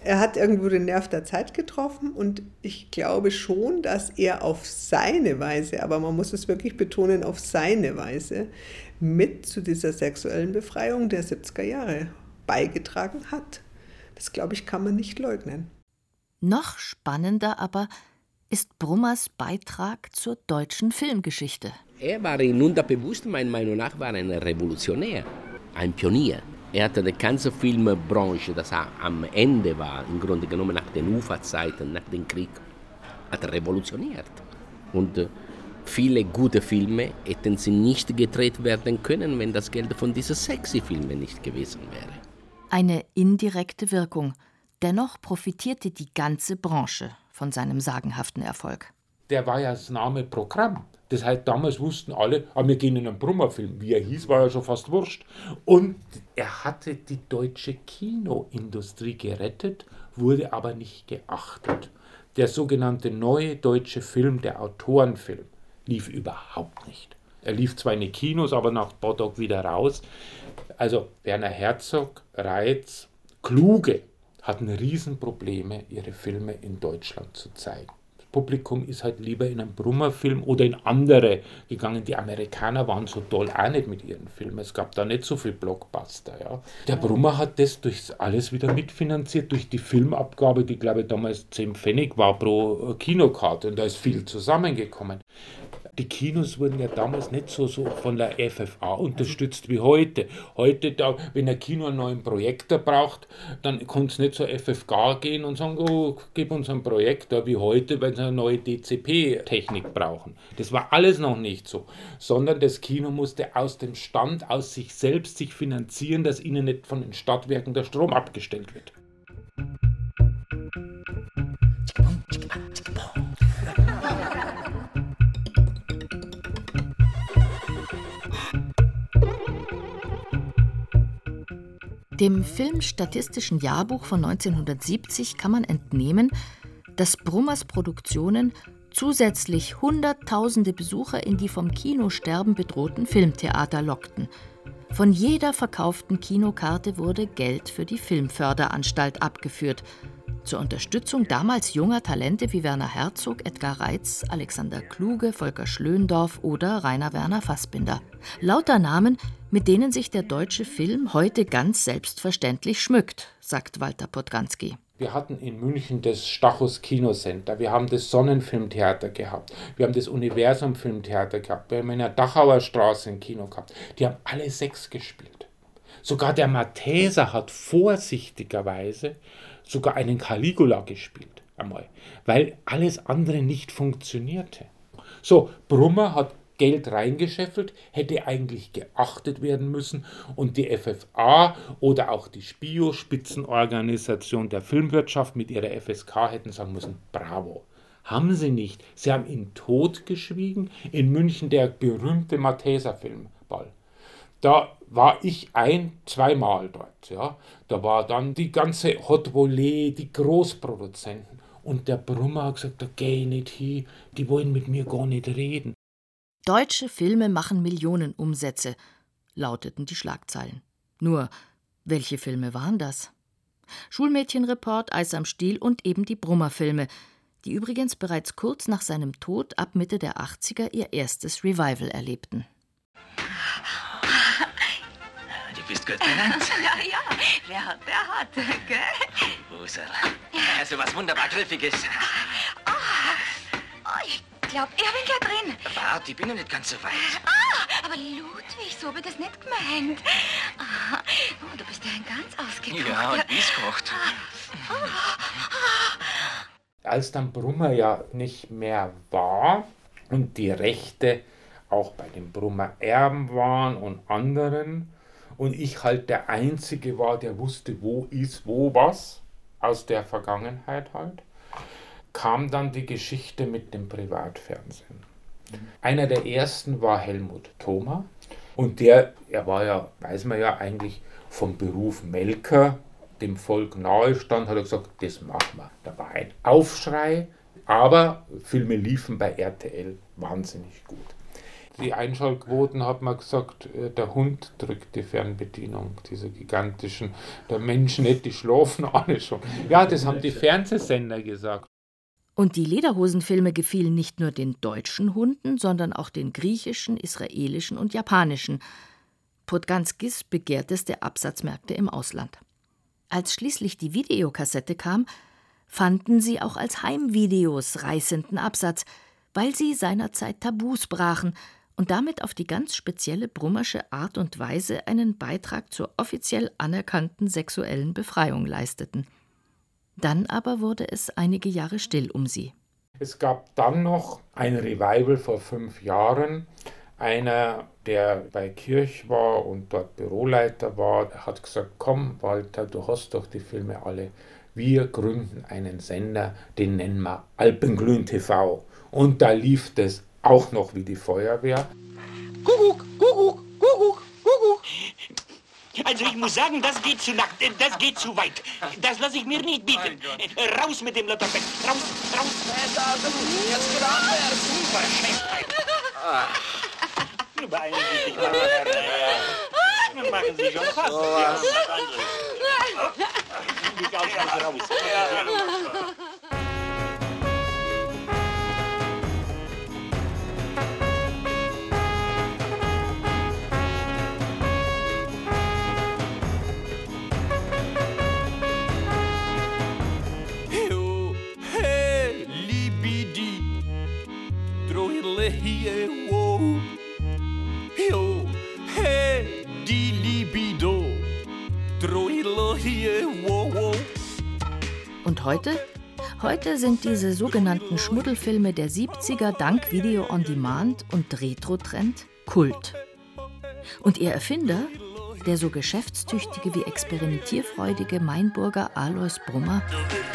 Er hat irgendwo den Nerv der Zeit getroffen und ich glaube schon, dass er auf seine Weise, aber man muss es wirklich betonen, auf seine Weise mit zu dieser sexuellen Befreiung der siebziger Jahre beigetragen hat. Das, glaube ich, kann man nicht leugnen. Noch spannender aber ist Brummers Beitrag zur deutschen Filmgeschichte. Er war in unterbewusst, meiner Meinung nach, war ein Revolutionär, ein Pionier. Er hatte die ganze Filmbranche, das am Ende war, im Grunde genommen nach den U F A-Zeiten, nach dem Krieg, hat revolutioniert. Und äh, viele gute Filme hätten sie nicht gedreht werden können, wenn das Geld von diesen sexy Filmen nicht gewesen wäre. Eine indirekte Wirkung. Dennoch profitierte die ganze Branche von seinem sagenhaften Erfolg. Der war ja das Name Programm. Das heißt, damals wussten alle, ah, wir gehen in einen Brummer-Film. Wie er hieß, war ja schon fast wurscht. Und er hatte die deutsche Kinoindustrie gerettet, wurde aber nicht geachtet. Der sogenannte neue deutsche Film, der Autorenfilm, lief überhaupt nicht. Er lief zwar in die Kinos, aber nach Bodog wieder raus. Also Werner Herzog, Reitz, Kluge hatten Riesenprobleme, ihre Filme in Deutschland zu zeigen. Publikum ist halt lieber in einen Brummer-Film oder in andere gegangen. Die Amerikaner waren so toll auch nicht mit ihren Filmen. Es gab da nicht so viel Blockbuster. Ja. Der Brummer hat das durch alles wieder mitfinanziert, durch die Filmabgabe, die glaube ich damals zehn Pfennig war pro Kinokarte. Und da ist viel zusammengekommen. Die Kinos wurden ja damals nicht so, so von der F F A unterstützt wie heute. Heute, da, wenn ein Kino einen neuen Projektor braucht, dann kann es nicht zur F F G gehen und sagen, oh, gib uns einen Projektor wie heute, weil sie eine neue D C P-Technik brauchen. Das war alles noch nicht so. Sondern das Kino musste aus dem Stand, aus sich selbst sich finanzieren, dass ihnen nicht von den Stadtwerken der Strom abgestellt wird. Dem Filmstatistischen Jahrbuch von neunzehnhundertsiebzig kann man entnehmen, dass Brummers Produktionen zusätzlich Hunderttausende Besucher in die vom Kinosterben bedrohten Filmtheater lockten. Von jeder verkauften Kinokarte wurde Geld für die Filmförderanstalt abgeführt. Zur Unterstützung damals junger Talente wie Werner Herzog, Edgar Reitz, Alexander Kluge, Volker Schlöndorff oder Rainer Werner Fassbinder. Lauter Namen, mit denen sich der deutsche Film heute ganz selbstverständlich schmückt, sagt Walter Podganski. Wir hatten in München das Stachus Kinocenter, wir haben das Sonnenfilmtheater gehabt, wir haben das Universum Filmtheater gehabt, wir haben in der Dachauer Straße ein Kino gehabt. Die haben alle sechs gespielt. Sogar der Matheser hat vorsichtigerweise sogar einen Caligula gespielt, einmal, weil alles andere nicht funktionierte. So, Brummer hat Geld reingescheffelt, hätte eigentlich geachtet werden müssen und die F F A oder auch die Spio, Spitzenorganisation der Filmwirtschaft mit ihrer F S K hätten sagen müssen, bravo. Haben sie nicht. Sie haben ihn totgeschwiegen. In München der berühmte Matheser-Filmball. Da war ich ein-, zweimal dort. Ja. Da war dann die ganze Hot Volley, die Großproduzenten. Und der Brummer hat gesagt, da geh ich nicht hin, die wollen mit mir gar nicht reden. Deutsche Filme machen Millionen Umsätze, lauteten die Schlagzeilen. Nur, welche Filme waren das? Schulmädchenreport, Eis am Stiel und eben die Brummer-Filme, die übrigens bereits kurz nach seinem Tod ab Mitte der achtziger ihr erstes Revival erlebten. Du bist gut benannt. Ja, ja, wer hat, der hat, gell? Busel. Also was wunderbar Griffiges. Oh, oh, ich glaube, ich bin gleich drin. Warte, ich bin noch nicht ganz so weit. Ah, aber Ludwig, so wird das nicht gemeint. Ah, oh, du bist ja ein ganz ausgekocht. Ja, und wie's Oh, oh. Als dann Brummer ja nicht mehr war und die Rechte auch bei den Brummer Erben waren und anderen und ich halt der Einzige war, der wusste, wo ist wo was, aus der Vergangenheit halt, kam dann die Geschichte mit dem Privatfernsehen. Mhm. Einer der ersten war Helmut Thoma und der, er war ja, weiß man ja eigentlich, vom Beruf Melker, dem Volk nahe stand, hat er gesagt, das machen wir. Da war ein Aufschrei, aber Filme liefen bei R T L wahnsinnig gut. die Einschaltquoten, hat man gesagt, der Hund drückt die Fernbedienung, diese gigantischen, der Mensch nicht, die schlafen alle schon. Ja, das haben die Fernsehsender gesagt. Und die Lederhosenfilme gefielen nicht nur den deutschen Hunden, sondern auch den griechischen, israelischen und japanischen. Podganskis begehrteste Absatzmärkte im Ausland. Als schließlich die Videokassette kam, fanden sie auch als Heimvideos reißenden Absatz, weil sie seinerzeit Tabus brachen und damit auf die ganz spezielle Brummersche Art und Weise einen Beitrag zur offiziell anerkannten sexuellen Befreiung leisteten. Dann aber wurde es einige Jahre still um sie. Es gab dann noch ein Revival vor fünf Jahren. Einer, der bei Kirch war und dort Büroleiter war, hat gesagt, komm Walter, du hast doch die Filme alle. Wir gründen einen Sender, den nennen wir Alpenglühen T V. Und da lief das auch noch wie die Feuerwehr. Kuckuck, Kuckuck, Kuckuck, Kuckuck. Also ich muss sagen, das geht zu nackt, das geht zu weit. Das lasse ich mir nicht bieten. Raus mit dem Lotterbett, raus, raus. Jetzt geht abwärts. Unverschämtheit. Beeilen Sie sich mal, Herr. Dann machen Sie schon fast. Die Gaus raus. Und heute? Heute sind diese sogenannten Schmuddelfilme der siebziger dank Video on Demand und Retro-Trend Kult. Und ihr Erfinder, der so geschäftstüchtige wie experimentierfreudige Mainburger Alois Brummer,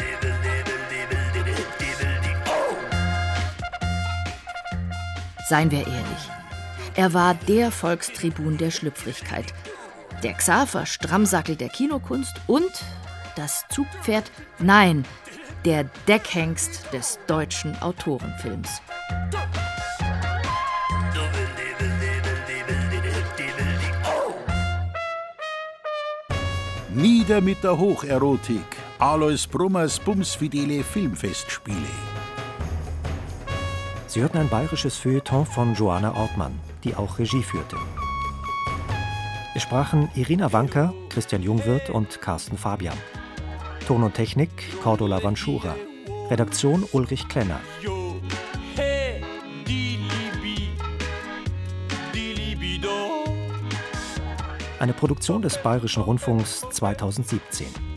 seien wir ehrlich, er war der Volkstribun der Schlüpfrigkeit, der Xaver Strammsackel der Kinokunst und das Zugpferd, nein, der Deckhengst des deutschen Autorenfilms. Nieder mit der Hocherotik. Alois Brummers bumsfidele Filmfestspiele. Sie hörten ein bayerisches Feuilleton von Joanna Ortmann, die auch Regie führte. Es sprachen Irina Wanker, Christian Jungwirth und Carsten Fabian. Ton und Technik Cordula Vanschura. Redaktion Ulrich Klenner. Eine Produktion des Bayerischen Rundfunks zweitausendsiebzehn.